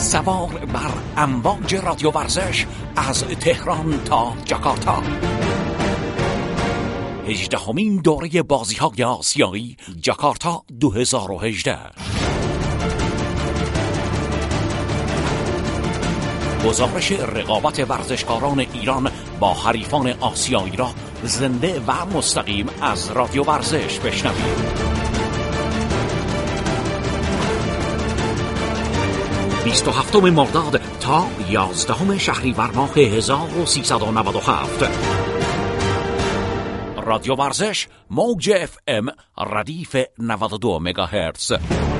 سوار بر امواج رادیو ورزش از تهران تا جاکارتا. 18مین دوره بازی‌های آسیایی جاکارتا 2018. گزارش رقابت ورزشکاران ایران با حریفان آسیایی را زنده و مستقیم از رادیو ورزش بشنوید. 27 مرداد تا 11 شهریور ماه 1397. رادیو ورزش موج FM ردیف 92 مگاهرتز.